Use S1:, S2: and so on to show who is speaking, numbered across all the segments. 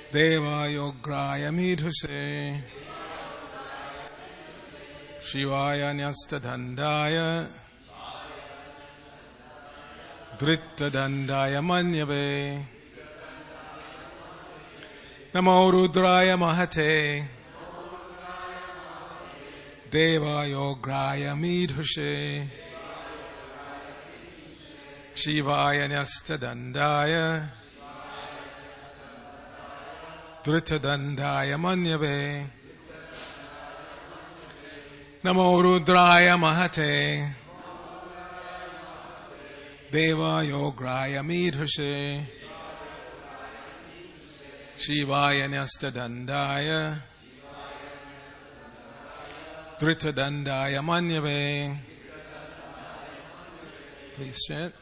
S1: Devayograya Midhuse Shivaya Nyastadhandaya Dhrittadhandaya Manyave Namo Rudraya Mahate Devayograya Midhuse Shivaya Nyastadhandaya Dhrittadhandaya Manyave Namo Rudraya Mahate Devayograya Midhuse Shivaya Nyastadhandaya Dhrittadhandaya Manyave. Please chant.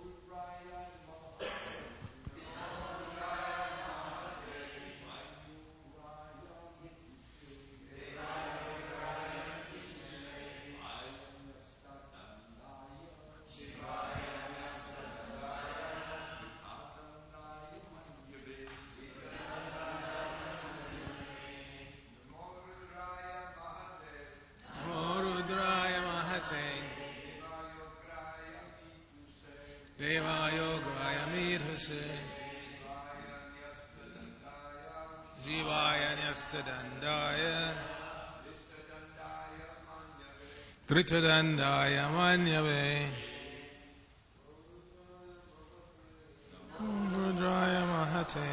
S1: Devayograya Midhuse Jivaya Nyastadhandaya Dhrittadhandaya Manyave Rudraya Mahate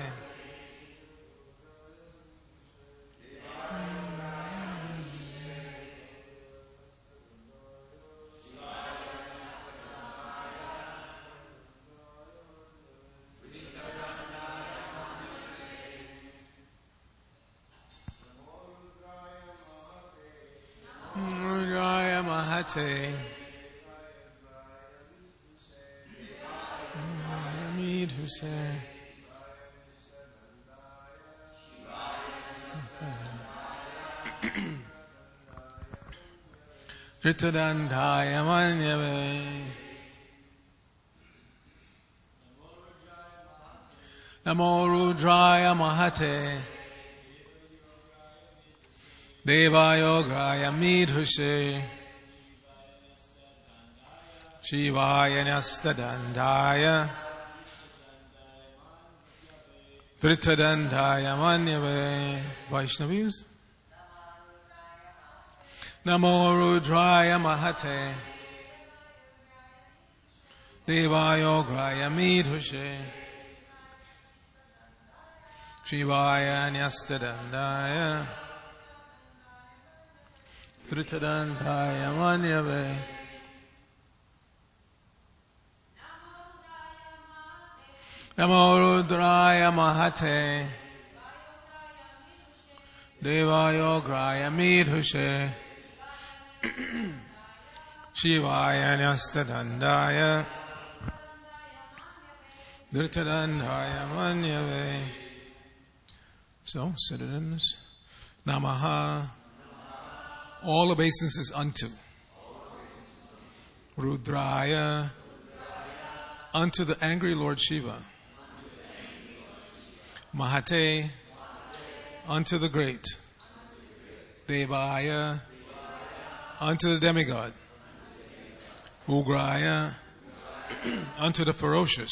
S1: Rudraya Mahate Midhuse Dhrittadhandaya Manyave Namo Rudraya Mahate Devayograya Midhuse Shivaya Nyastadhandaya Dhrittadhandaya Manyave. Vaishnavis. Namo Rudraya Mahate Devayograya Midhuse Shivaya Nyastadhandaya Dhrittadhandaya Manyave. Namo Rudraya Mahate Devayograya Midhuse Shivaya Nyastadhandaya Dhrittadhandaya Manyave. So, citizens, Namaha. All obeisances unto Rudraya, unto the angry Lord Shiva. Mahate, unto the great. Devaya, unto the demigod. Ugraya, unto the ferocious.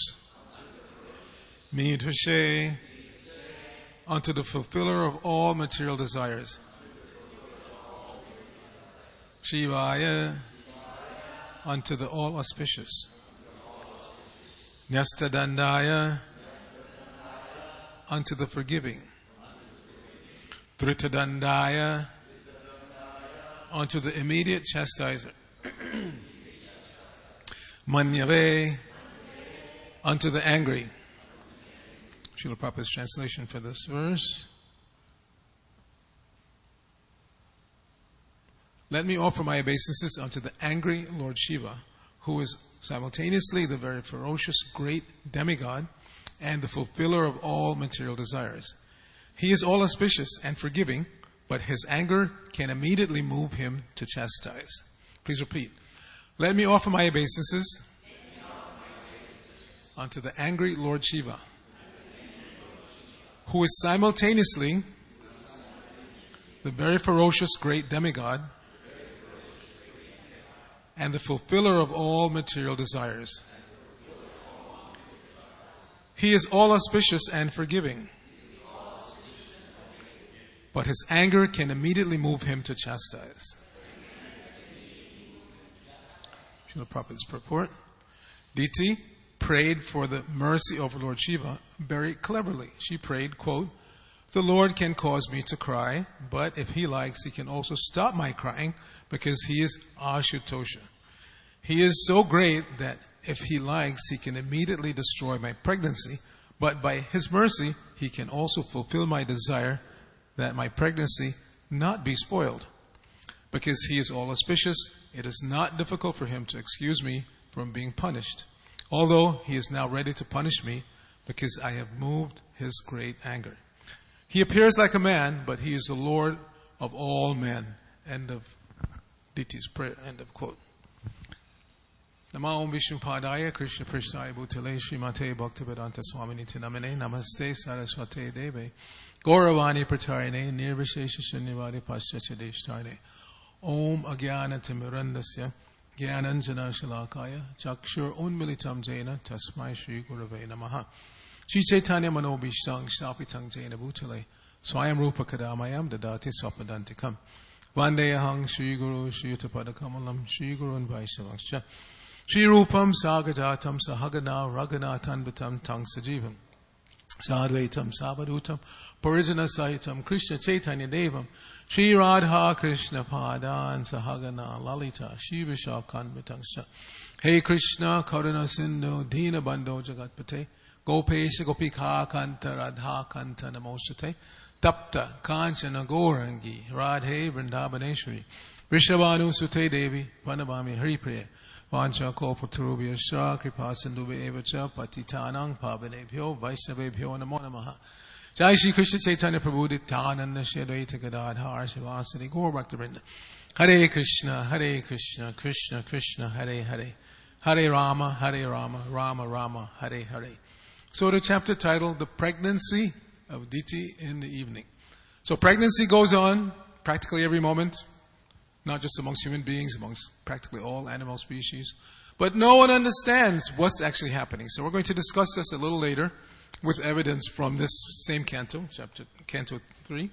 S1: Midhuse, unto the fulfiller of all material desires. Shivaya, unto the all auspicious. Nyastadhandaya, unto the forgiving. Dhrittadhandaya, unto the immediate chastiser. Manyave, unto the angry. Srila Prabhupada's translation for this verse. Let me offer my obeisances unto the angry Lord Shiva, who is simultaneously the very ferocious great demigod and the fulfiller of all material desires. He is all auspicious and forgiving, but his anger can immediately move him to chastise. Please repeat. Let me offer my obeisances unto the angry Lord Shiva, who is simultaneously the very ferocious great demigod and the fulfiller of all material desires. He is all auspicious and forgiving, but his anger can immediately move him to chastise. Srila Prabhupada's purport. Diti prayed for the mercy of Lord Shiva very cleverly. She prayed, quote, "The Lord can cause me to cry, but if he likes, he can also stop my crying because he is Ashutosha. He is so great that if he likes, he can immediately destroy my pregnancy, but by his mercy, he can also fulfill my desire that my pregnancy not be spoiled. Because he is all auspicious, it is not difficult for him to excuse me from being punished, although he is now ready to punish me because I have moved his great anger. He appears like a man, but he is the Lord of all men." End of Diti's prayer. End of quote. Namo Om Vishnu Padaya Krishna Prishnaya Bhutale Srimate Bhaktivedanta Swaminiti Namane Namaste Saraswate Deve Gauravani Pratarine Nirvishesha Shunyavadi Paschachadeshtarine Om Agyana Timirandasya Gyananjana Shalakaya Chakshur Unmilitam Jaina Tasmai Shri Gurave Namaha Shri Chaitanya Manobhishtang Shapitang Jaina Bhutale Swayam Rupa Kadamayam Dadati Swapadantikam Vandeyahang Shri Guru Shri Utapadakamalam Shri Guru and Vaishnavaksha Shri Rupam Sagajatam Sahagana Raghunathanvitam Tang Sajivam Sadvaitam Savadutam Parijana Sahitam Krishna Chaitanya Devam Shri Radha Krishna Padan Sahagana Lalita Shri Vishakhanvitangscha Hey Krishna Karuna Sindhu Dina Bandho Jagatpate Gopesha Gopika Kanta Radha Kanta Namostate Tapta Kanchana Gaurangi Radhe Vrindavaneshwari Vrishabhanu Sute Devi Vanavami Haripriya Vancha Kopaturubhya Shra Kripa Sindhuve Evacha Patitanang Pavanebhyo Vaishnavebhyo Namo Namaha Jai Shri Krishna Chaitanya Prabhu Nityananda Shri Advaita Gadadhar Shivasari Gaur Bhaktivinoda Hare Krishna Krishna Krishna Hare Hare Hare Rama Rama Rama Hare Hare. So the chapter titled The Pregnancy of Diti in the Evening. So pregnancy goes on practically every moment, not just amongst human beings, amongst practically all animal species. But no one understands what's actually happening. So we're going to discuss this a little later with evidence from this same canto, Canto 3.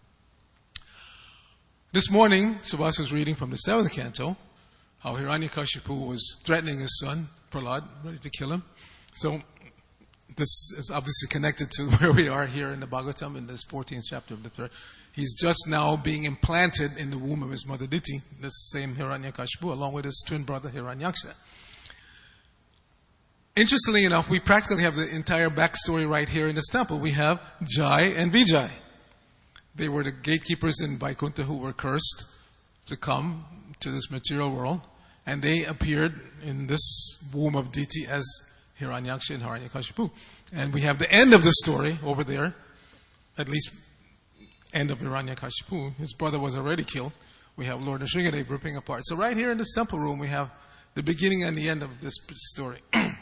S1: This morning, Subhas was reading from the 7th canto, how Hiranyakashipu was threatening his son, Prahlad, ready to kill him. So this is obviously connected to where we are here in the Bhagavatam, in this 14th chapter of the 3rd. He's just now being implanted in the womb of his mother Diti, this same Hiranyakashipu, along with his twin brother Hiranyaksha. Interestingly enough, we practically have the entire backstory right here in this temple. We have Jai and Vijay. They were the gatekeepers in Vaikuntha who were cursed to come to this material world. And they appeared in this womb of Diti as Hiranyaksha and Hiranyakashipu. And we have the end of the story over there, at least end of Hiranyakashipu. His brother was already killed. We have Lord Nrsingadev ripping apart. So right here in this temple room, we have the beginning and the end of this story.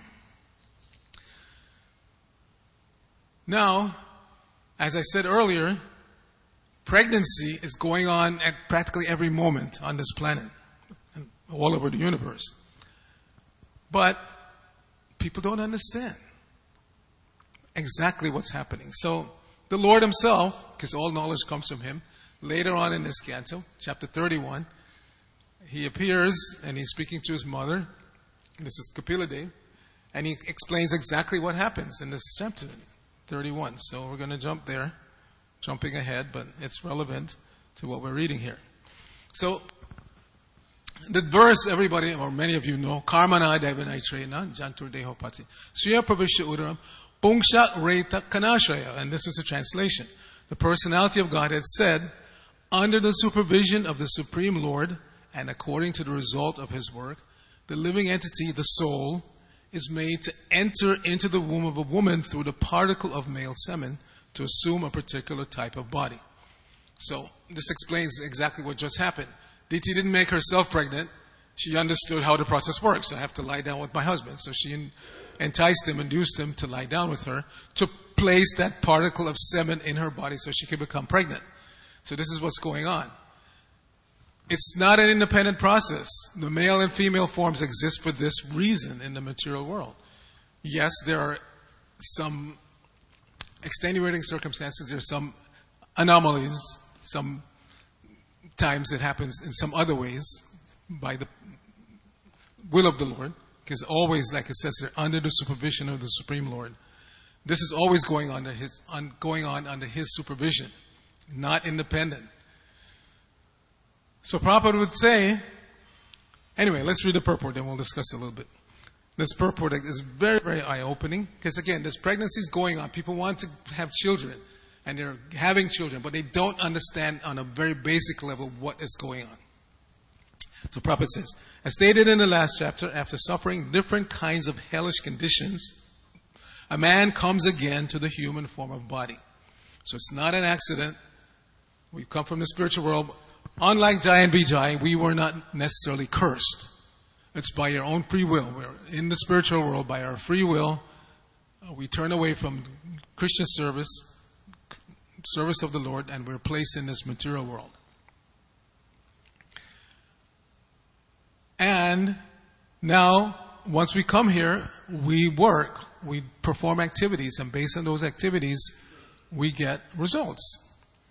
S1: Now, as I said earlier, pregnancy is going on at practically every moment on this planet and all over the universe. But people don't understand exactly what's happening. So the Lord himself, because all knowledge comes from him, later on in this canto, chapter 31, he appears and he's speaking to his mother. This is Kapila Dev, and he explains exactly what happens in this chapter 31. So we're going to jump there, jumping ahead, but it's relevant to what we're reading here. So the verse, everybody or many of you know, Karmana Devanaitrena Jantur Dehopati Sriya Pravisha Udaram Pungshat Reta Kanashraya. And this is a translation. The personality of God had said, under the supervision of the Supreme Lord and according to the result of his work, the living entity, the soul, is made to enter into the womb of a woman through the particle of male semen to assume a particular type of body. So this explains exactly what just happened. Diti didn't make herself pregnant. She understood how the process works. I have to lie down with my husband. So she enticed him, induced him to lie down with her to placed that particle of semen in her body so she could become pregnant. So this is what's going on. It's not an independent process. The male and female forms exist for this reason in the material world. Yes, there are some extenuating circumstances, there are some anomalies, some times it happens in some other ways by the will of the Lord, because always, like it says there, under the supervision of the Supreme Lord. This is always going on under His supervision, not independent. So Prabhupada would say, anyway, let's read the purport, then we'll discuss it a little bit. This purport is very, very eye-opening, because again, this pregnancy is going on. People want to have children, and they're having children, but they don't understand on a very basic level what is going on. So Prabhupada says, as stated in the last chapter, after suffering different kinds of hellish conditions, a man comes again to the human form of body. So it's not an accident. We've come from the spiritual world. Unlike Jai and Vijay, we were not necessarily cursed. It's by your own free will. We're in the spiritual world by our free will. We turn away from Christian service of the Lord, and we're placed in this material world. And now, once we come here, we work, we perform activities, and based on those activities, we get results.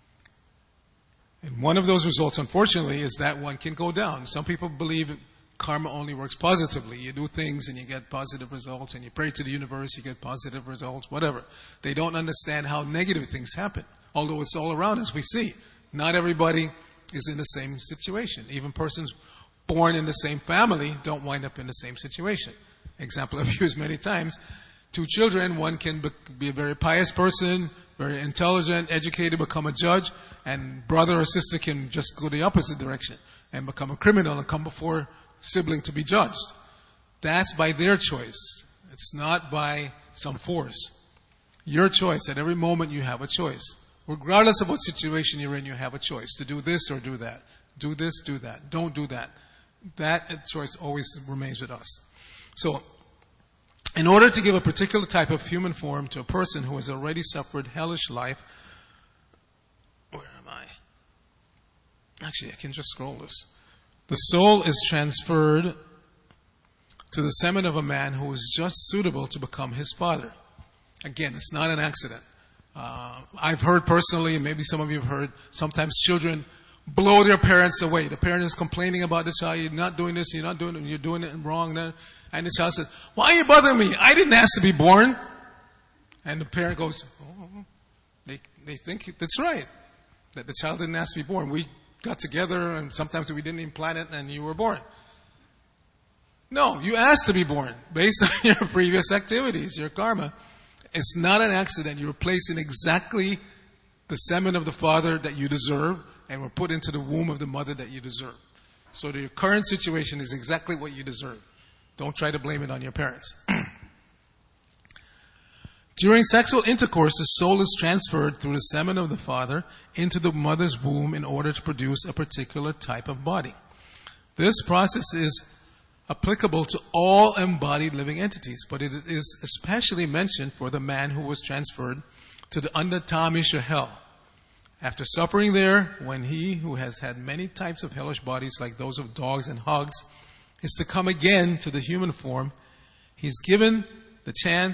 S1: And one of those results, unfortunately, is that one can go down. Some people believe karma only works positively. You do things and you get positive results, and you pray to the universe, you get positive results, whatever. They don't understand how negative things happen. Although it's all around us, we see. Not everybody is in the same situation. Even persons born in the same family don't wind up in the same situation. Example I've used many times. Two children, one can be a very pious person, very intelligent, educated, become a judge, and brother or sister can just go the opposite direction and become a criminal and come before sibling to be judged. That's by their choice. It's not by some force. Your choice. At every moment you have a choice. Regardless of what situation you're in, you have a choice to do this or do that. Do this, do that. Don't do that. That choice always remains with us. So, in order to give a particular type of human form to a person who has already suffered hellish life, where am I? Actually, I can just scroll this. The soul is transferred to the semen of a man who is just suitable to become his father. Again, it's not an accident. I've heard personally, and maybe some of you have heard, sometimes children blow their parents away. The parent is complaining about the child. You're not doing this, you're not doing it, you're doing it wrong. And the child says, why are you bothering me? I didn't ask to be born. And the parent goes, oh, they think that's right, that the child didn't ask to be born. We got together and sometimes we didn't even plan it and you were born. No, you asked to be born based on your previous activities, your karma. It's not an accident. You were placed in exactly the semen of the father that you deserve and were put into the womb of the mother that you deserve. So your current situation is exactly what you deserve. Don't try to blame it on your parents. During sexual intercourse, the soul is transferred through the semen of the father into the mother's womb in order to produce a particular type of body. This process is applicable to all embodied living entities, but it is especially mentioned for the man who was transferred to the Andatamisha hell. After suffering there, when he who has had many types of hellish bodies like those of dogs and hogs is to come again to the human form, he's given the chance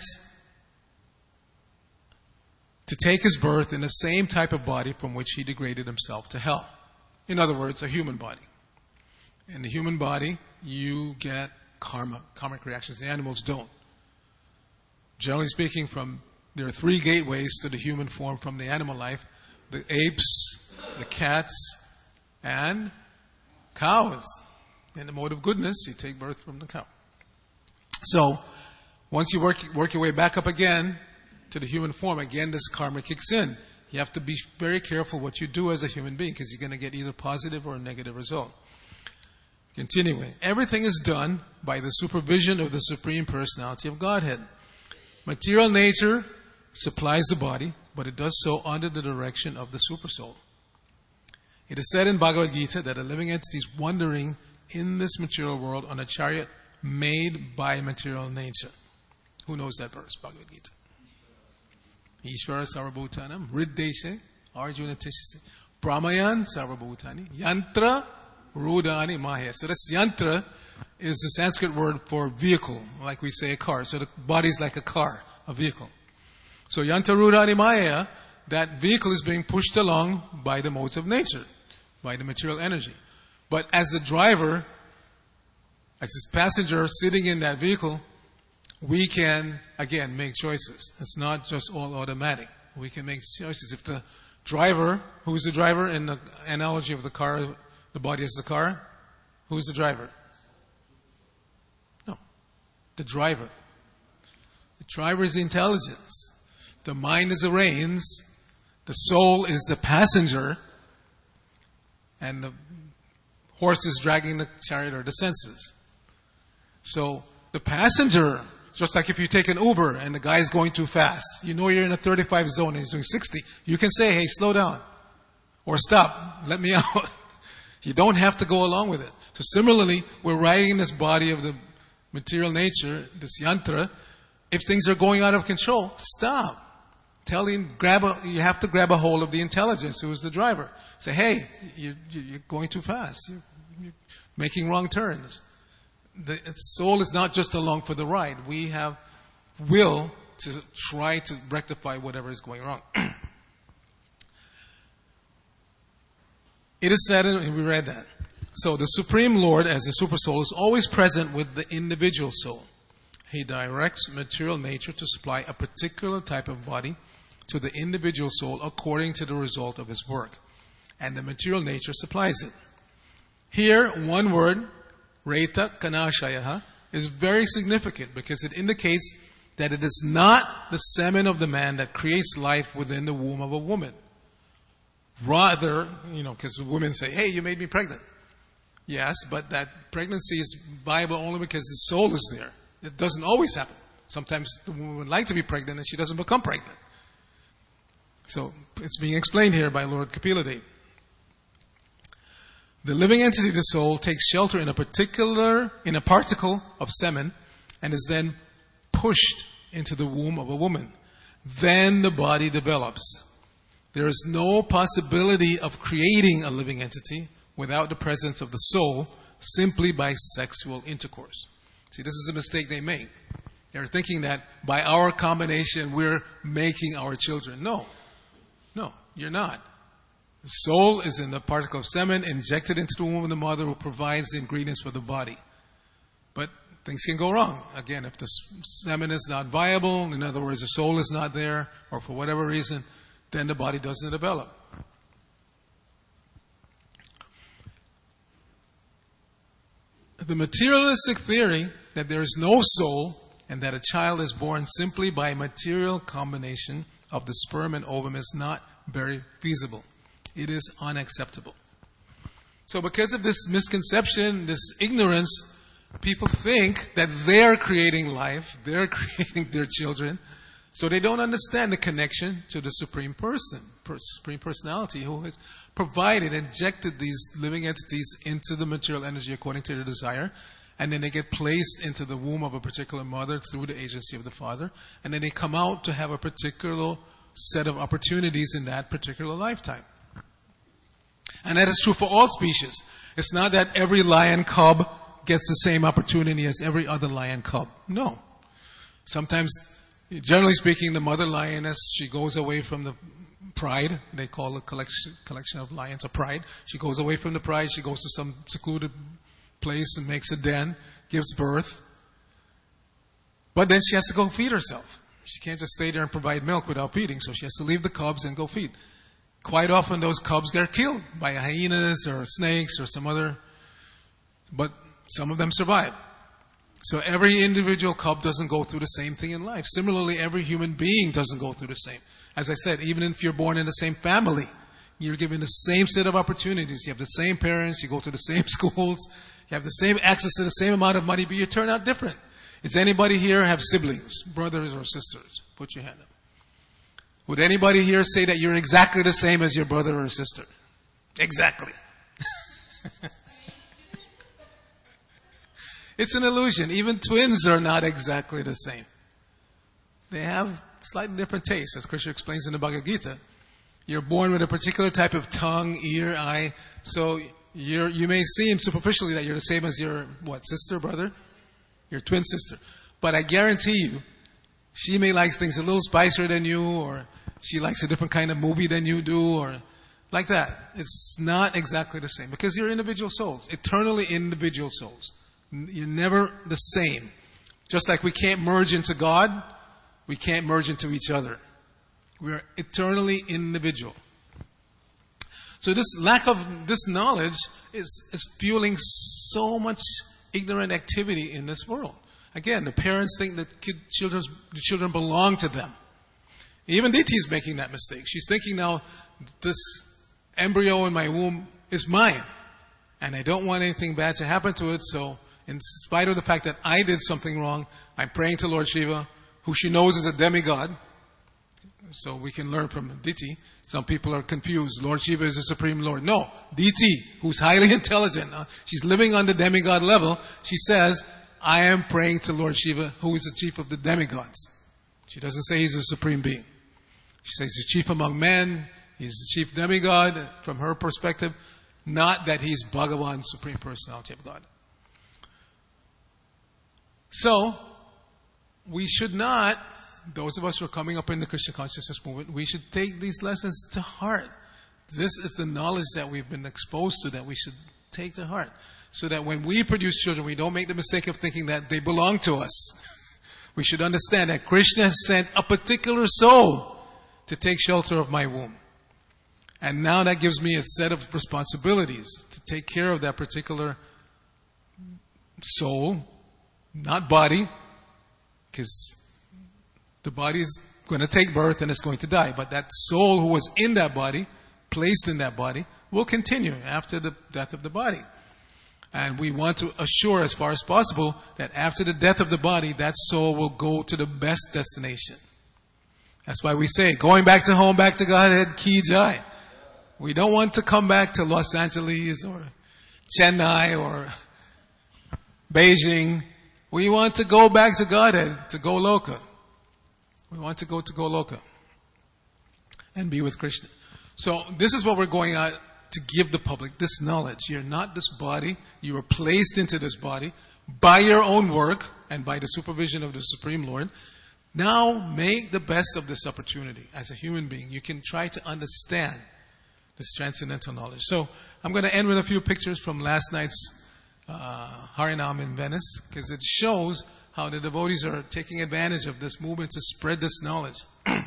S1: to take his birth in the same type of body from which he degraded himself to hell. In other words, a human body. In the human body, you get karmic reactions. The animals don't. Generally speaking, there are three gateways to the human form from the animal life: the apes, the cats, and cows. In the mode of goodness, you take birth from the cow. So, once you work your way back up again to the human form, again this karma kicks in. You have to be very careful what you do as a human being, because you're going to get either positive or a negative result. Continuing, everything is done by the supervision of the Supreme Personality of Godhead. Material nature supplies the body, but it does so under the direction of the Supersoul. It is said in Bhagavad Gita that a living entity is wandering in this material world on a chariot made by material nature. Who knows that verse, Bhagavad Gita? Ishvara Sarvabhutanam, Riddeshe, Arjuna Tishti, Brahmayan Sarvabhutani, Yantra Rudani Maya. So that's yantra is the Sanskrit word for vehicle, like we say a car. So the body is like a car, a vehicle. So yantra Rudani Maya, that vehicle is being pushed along by the modes of nature, by the material energy. But as the driver, as this passenger sitting in that vehicle, we can, again, make choices. It's not just all automatic. We can make choices. If the driver, who's the driver in the analogy of the car, the body is the car, who's the driver? No. The driver. The driver is the intelligence. The mind is the reins. The soul is the passenger. And the horse is dragging the chariot or the senses. So the passenger, just like if you take an Uber and the guy is going too fast, you know you're in a 35 zone and he's doing 60, you can say, hey, slow down. Or stop, let me out. You don't have to go along with it. So similarly, we're riding this body of the material nature, this yantra. If things are going out of control, stop. Tell him, you have to grab a hold of the intelligence who is the driver. Say, hey, you're going too fast. You're making wrong turns. The soul is not just along for the ride. We have will to try to rectify whatever is going wrong. It is said, and we read that. So the Supreme Lord, as the Super Soul, is always present with the individual soul. He directs material nature to supply a particular type of body to the individual soul according to the result of his work. And the material nature supplies it. Here, one word, Reta Kanashayaha, is very significant because it indicates that it is not the semen of the man that creates life within the womb of a woman. Rather, because women say, hey, you made me pregnant. Yes, but that pregnancy is viable only because the soul is there. It doesn't always happen. Sometimes the woman would like to be pregnant and she doesn't become pregnant. So it's being explained here by Lord Kapila. The living entity, the soul, takes shelter in a particle of semen and is then pushed into the womb of a woman. Then the body develops. There is no possibility of creating a living entity without the presence of the soul simply by sexual intercourse. See, this is a mistake they make. They're thinking that by our combination we're making our children. No, you're not. The soul is in the particle of semen injected into the womb of the mother who provides the ingredients for the body. But things can go wrong. Again, if the semen is not viable, in other words, the soul is not there, or for whatever reason, then the body doesn't develop. The materialistic theory that there is no soul and that a child is born simply by material combination of the sperm and ovum is not very feasible. It is unacceptable. So because of this misconception, this ignorance, people think that they're creating life, they're creating their children, so they don't understand the connection to the Supreme Person, Supreme Personality, who has injected these living entities into the material energy according to their desire, and then they get placed into the womb of a particular mother through the agency of the father, and then they come out to have a particular set of opportunities in that particular lifetime. And that is true for all species. It's not that every lion cub gets the same opportunity as every other lion cub. No. Sometimes, generally speaking, the mother lioness, she goes away from the pride. They call a collection of lions a pride. She goes away from the pride. She goes to some secluded place and makes a den, gives birth. But then she has to go feed herself. She can't just stay there and provide milk without feeding, so she has to leave the cubs and go feed. Quite often those cubs get killed by hyenas or snakes or some other, but some of them survive. So every individual cub doesn't go through the same thing in life. Similarly, every human being doesn't go through the same. As I said, even if you're born in the same family, you're given the same set of opportunities. You have the same parents, you go to the same schools, you have the same access to the same amount of money, but you turn out different. Does anybody here have siblings, brothers or sisters? Put your hand up. Would anybody here say that you're exactly the same as your brother or sister? Exactly. It's an illusion. Even twins are not exactly the same. They have slightly different tastes, as Krishna explains in the Bhagavad Gita. You're born with a particular type of tongue, ear, eye. So you may seem superficially that you're the same as your, sister, brother? Your twin sister. But I guarantee you, she may like things a little spicier than you, or she likes a different kind of movie than you do, or like that. It's not exactly the same, because you're individual souls, eternally individual souls. You're never the same. Just like we can't merge into God, we can't merge into each other. We are eternally individual. So this lack of this knowledge is fueling so much ignorant activity in this world. Again, the parents think that the children belong to them. Even Diti is making that mistake. She's thinking now, this embryo in my womb is mine. And I don't want anything bad to happen to it. So in spite of the fact that I did something wrong, I'm praying to Lord Shiva, who she knows is a demigod. So we can learn from Diti. Some people are confused. Lord Shiva is the Supreme Lord. No, Diti, who's highly intelligent, she's living on the demigod level. She says, I am praying to Lord Shiva, who is the chief of the demigods. She doesn't say he's a supreme being. She says he's the chief among men. He's the chief demigod from her perspective. Not that he's Bhagavan, Supreme Personality of God. So, we should not, those of us who are coming up in the Krishna consciousness movement, we should take these lessons to heart. This is the knowledge that we've been exposed to that we should take to heart. So that when we produce children, we don't make the mistake of thinking that they belong to us. We should understand that Krishna has sent a particular soul to take shelter of my womb. And now that gives me a set of responsibilities to take care of that particular soul, not body, because the body is going to take birth and it's going to die. But that soul who was in that body, placed in that body, will continue after the death of the body. And we want to assure as far as possible that after the death of the body, that soul will go to the best destination. That's why we say, going back to home, back to Godhead, Ki Jai. We don't want to come back to Los Angeles or Chennai or Beijing. We want to go back to Godhead, to Goloka. We want to go to Goloka and be with Krishna. So this is what we're going out to give the public, this knowledge. You're not this body. You are placed into this body by your own work and by the supervision of the Supreme Lord. Now make the best of this opportunity. As a human being, you can try to understand this transcendental knowledge. So I'm going to end with a few pictures from last night's Harinam in Venice, because it shows how the devotees are taking advantage of this movement to spread this knowledge.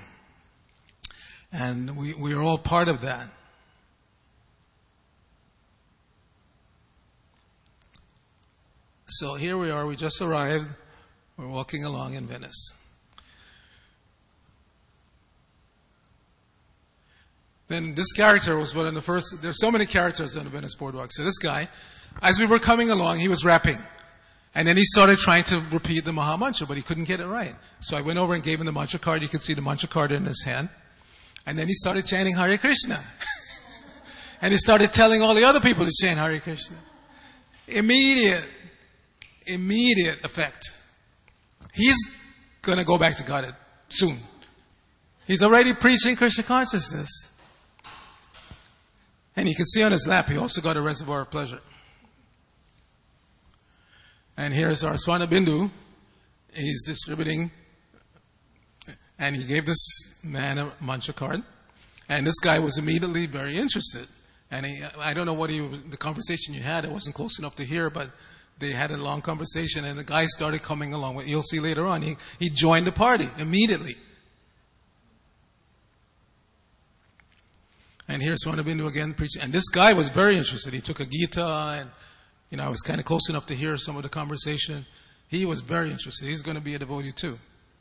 S1: And we are all part of that. So here we are, we just arrived. We're walking along in Venice. Then this character was one of the first, there's so many characters on the Venice Boardwalk. So this guy, as we were coming along, he was rapping. And then he started trying to repeat the Maha Mantra, but he couldn't get it right. So I went over and gave him the mantra card. You could see the mantra card in his hand. And then he started chanting Hare Krishna. And he started telling all the other people to chant Hare Krishna. Immediate effect. He's going to go back to Godhead soon. He's already preaching Krishna consciousness. And you can see on his lap, he also got a reservoir of pleasure. And here's our Swanabindu. He's distributing, and he gave this man a mantra card. And this guy was immediately very interested. And I don't know the conversation you had, I wasn't close enough to hear, but they had a long conversation, and the guy started coming along. You'll see later on, he joined the party immediately. And here's Swanabindu again preaching. And this guy was very interested. He took a Gita, and I was kind of close enough to hear some of the conversation. He was very interested. He's going to be a devotee too.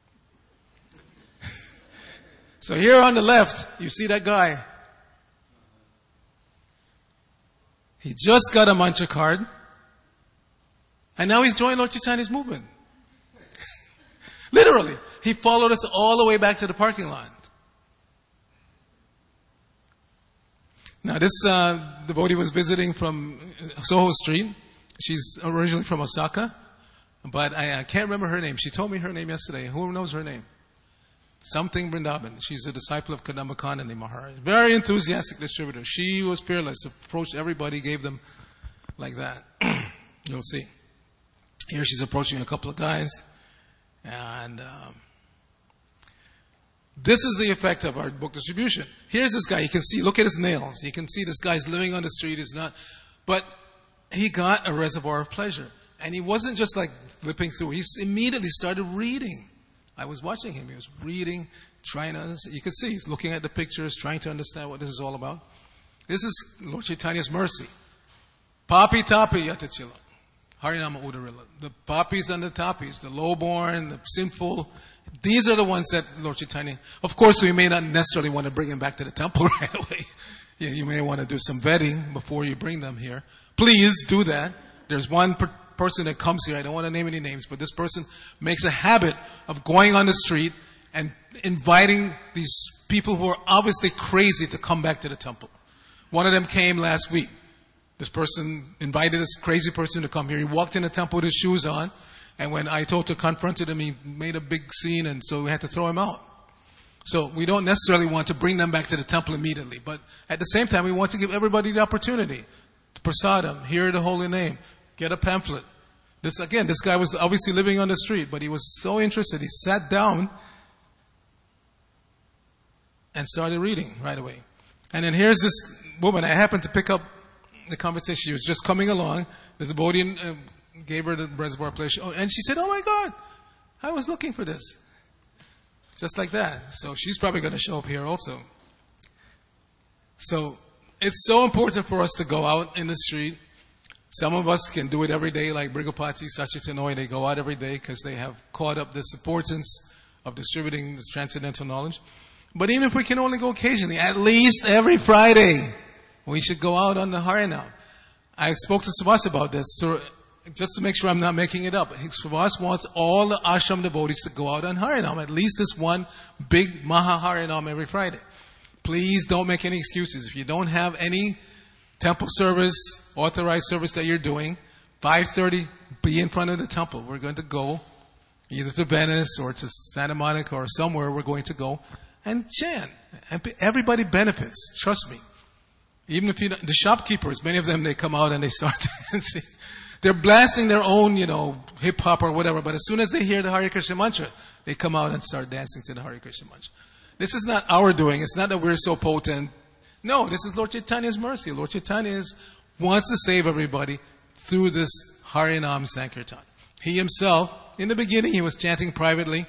S1: So here on the left, you see that guy. He just got a mantra card. And now he's joined Lord Chaitanya's movement. Literally. He followed us all the way back to the parking lot. Now this devotee was visiting from Soho Street. She's originally from Osaka. But I can't remember her name. She told me her name yesterday. Who knows her name? Something Vrindavan. She's a disciple of Kadamba Kanani Maharaj. Very enthusiastic distributor. She was fearless, approached everybody, gave them like that. You'll see. Here she's approaching a couple of guys. And this is the effect of our book distribution. Here's this guy. You can see, look at his nails. You can see this guy's living on the street. He's not, but he got a reservoir of pleasure. And he wasn't just like flipping through. He immediately started reading. I was watching him. He was reading, trying to understand. You can see he's looking at the pictures, trying to understand what this is all about. This is Lord Chaitanya's mercy. Papi tapi yatachila. Harinama Udarilla. The papis and the tapis, the lowborn, the sinful. These are the ones that Lord Chaitanya. Of course, we may not necessarily want to bring them back to the temple right away. Yeah, you may want to do some vetting before you bring them here. Please do that. There's one person that comes here. I don't want to name any names, but this person makes a habit of going on the street and inviting these people who are obviously crazy to come back to the temple. One of them came last week. This person invited this crazy person to come here. He walked in the temple with his shoes on, and when Aitoto confronted him, he made a big scene, and so we had to throw him out. So we don't necessarily want to bring them back to the temple immediately, but at the same time, we want to give everybody the opportunity to prasadam, hear the holy name, get a pamphlet. This guy was obviously living on the street, but he was so interested, he sat down and started reading right away. And then here's this woman. I happened to pick up the conversation. She was just coming along. The Zabodian gave her the reservoir pleasure. Oh, and she said, "Oh my God, I was looking for this." Just like that. So she's probably going to show up here also. So it's so important for us to go out in the street. Some of us can do it every day, like Brigapati, Sachitanoi. They go out every day because they have caught up this importance of distributing this transcendental knowledge. But even if we can only go occasionally, at least every Friday, we should go out on the Harinam. I spoke to Subhas about this, so just to make sure I'm not making it up. Subhas wants all the ashram devotees to go out on Harinam, at least this one big Maha Harinam every Friday. Please don't make any excuses. If you don't have any temple service, authorized service that you're doing, 5:30, be in front of the temple. We're going to go either to Venice or to Santa Monica or somewhere we're going to go and chant. And everybody benefits. Trust me. Even if the shopkeepers, many of them, they come out and they start dancing. They're blasting their own, hip hop or whatever, but as soon as they hear the Hare Krishna mantra, they come out and start dancing to the Hare Krishna mantra. This is not our doing. It's not that we're so potent. No, this is Lord Chaitanya's mercy. Lord Chaitanya wants to save everybody through this Harinam Sankirtan. He himself, in the beginning, he was chanting privately,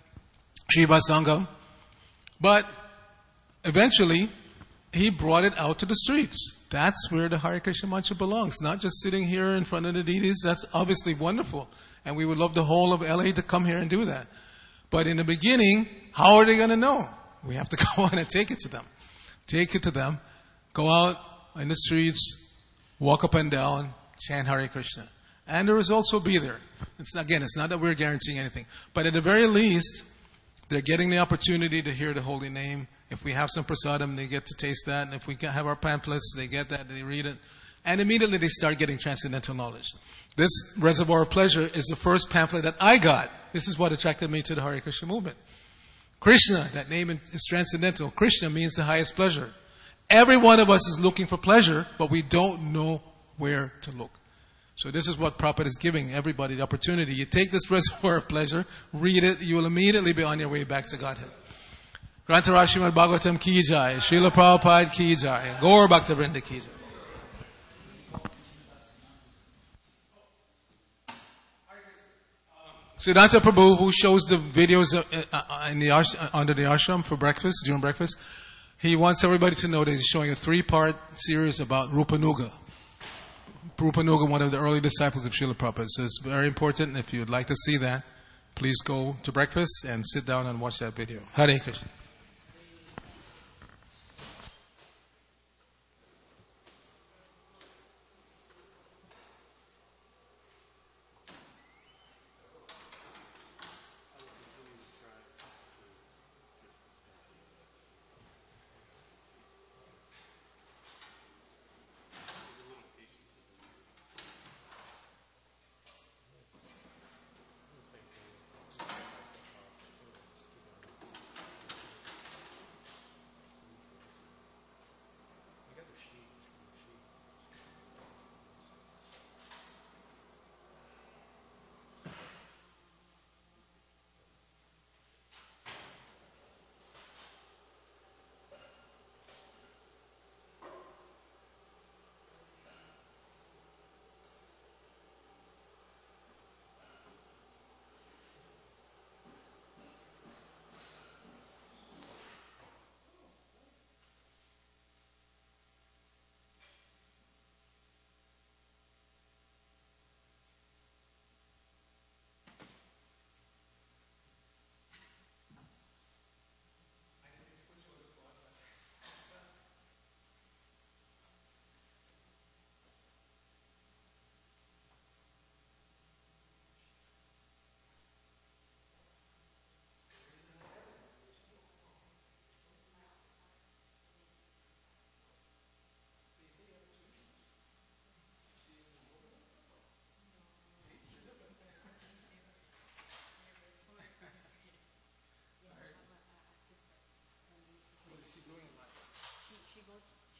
S1: Shiva Sangam, but eventually, he brought it out to the streets. That's where the Hare Krishna mantra belongs. Not just sitting here in front of the deities. That's obviously wonderful. And we would love the whole of LA to come here and do that. But in the beginning, how are they going to know? We have to go on and take it to them. Take it to them. Go out in the streets, walk up and down, chant Hare Krishna. And the results will be there. It's not that we're guaranteeing anything. But at the very least, they're getting the opportunity to hear the holy name. If we have some prasadam, they get to taste that. And if we have our pamphlets, they get that, they read it. And immediately they start getting transcendental knowledge. This Reservoir of Pleasure is the first pamphlet that I got. This is what attracted me to the Hare Krishna movement. Krishna, that name is transcendental. Krishna means the highest pleasure. Every one of us is looking for pleasure, but we don't know where to look. So this is what Prabhupada is giving everybody the opportunity. You take this Reservoir of Pleasure, read it, you will immediately be on your way back to Godhead. Grantaraj Srimad Bhagavatam ki jai, Srila Prabhupada ki jai, Gaur Bhaktivinoda ki jai. Siddhanta Prabhu, who shows the videos under the ashram for breakfast, during breakfast, he wants everybody to know that he's showing a 3-part series about Rupanuga. Rupanuga, one of the early disciples of Srila Prabhupada. So it's very important. If you would like to see that, please go to breakfast and sit down and watch that video. Hare Krishna.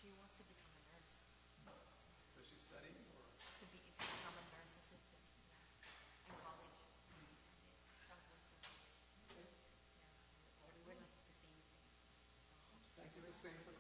S2: She wants to become a nurse.
S1: So she's studying, or?
S2: To become a nurse assistant, yeah, in college. Southwestern College. Yeah, we were like the same.
S1: Thank you. Let's stay.